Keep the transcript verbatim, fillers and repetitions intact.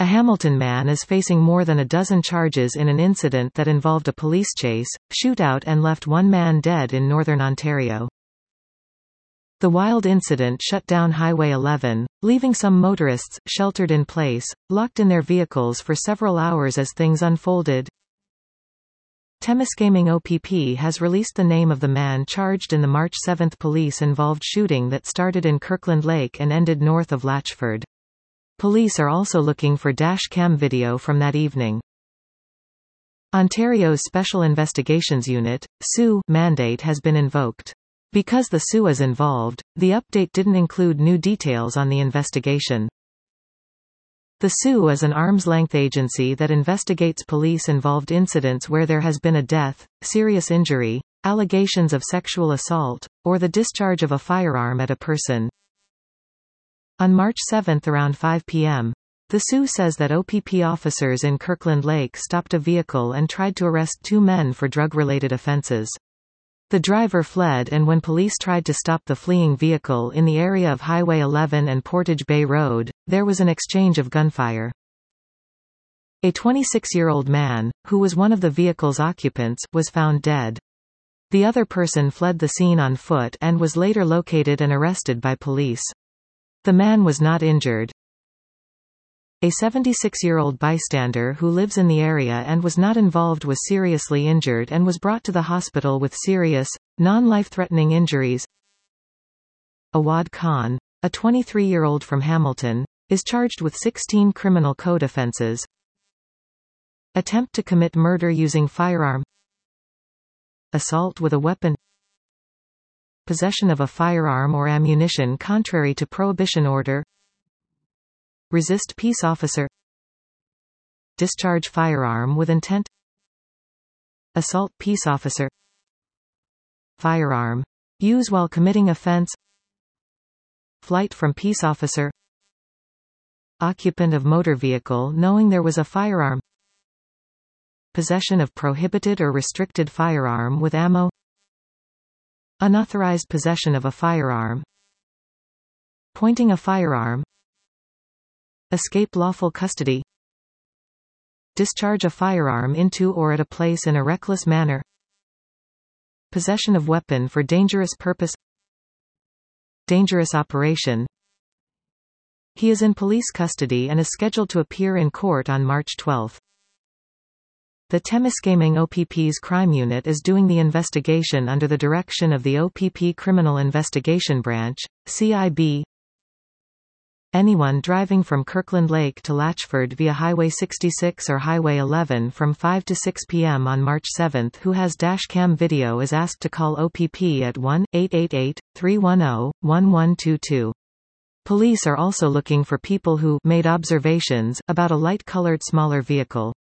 A Hamilton man is facing more than a dozen charges in an incident that involved a police chase, shootout and left one man dead in northern Ontario. The wild incident shut down Highway eleven, leaving some motorists, sheltered in place, locked in their vehicles for several hours as things unfolded. Temiskaming O P P has released the name of the man charged in the March seventh police-involved shooting that started in Kirkland Lake and ended north of Latchford. Police are also looking for dash cam video from that evening. Ontario's Special Investigations Unit, S U, mandate has been invoked. Because the S U is involved, the update didn't include new details on the investigation. The S U is an arm's-length agency that investigates police-involved incidents where there has been a death, serious injury, allegations of sexual assault, or the discharge of a firearm at a person. On March seventh around five p m, the S U says that O P P officers in Kirkland Lake stopped a vehicle and tried to arrest two men for drug-related offenses. The driver fled, and when police tried to stop the fleeing vehicle in the area of Highway eleven and Portage Bay Road, there was an exchange of gunfire. A twenty-six-year-old man, who was one of the vehicle's occupants, was found dead. The other person fled the scene on foot and was later located and arrested by police. The man was not injured. A seventy-six-year-old bystander who lives in the area and was not involved was seriously injured and was brought to the hospital with serious, non-life-threatening injuries. Awad Khan, a twenty-three-year-old from Hamilton, is charged with sixteen criminal code offenses. Attempt to commit murder using firearm. Assault with a weapon. Possession of a firearm or ammunition contrary to prohibition order. Resist peace officer. Discharge firearm with intent. Assault peace officer. Firearm use while committing offense. Flight from peace officer. Occupant of motor vehicle knowing there was a firearm. Possession of prohibited or restricted firearm with ammo. Unauthorized possession of a firearm. Pointing a firearm. Escape lawful custody. Discharge a firearm into or at a place in a reckless manner. Possession of weapon for dangerous purpose. Dangerous operation. He is in police custody and is scheduled to appear in court on March twelfth. The Temiskaming O P P's crime unit is doing the investigation under the direction of the O P P Criminal Investigation Branch, C I B. Anyone driving from Kirkland Lake to Latchford via Highway sixty-six or Highway eleven from five to six p m on March seventh who has dashcam video is asked to call O P P at one eight eight eight, three one zero, one one two two. Police are also looking for people who made observations about a light-colored smaller vehicle.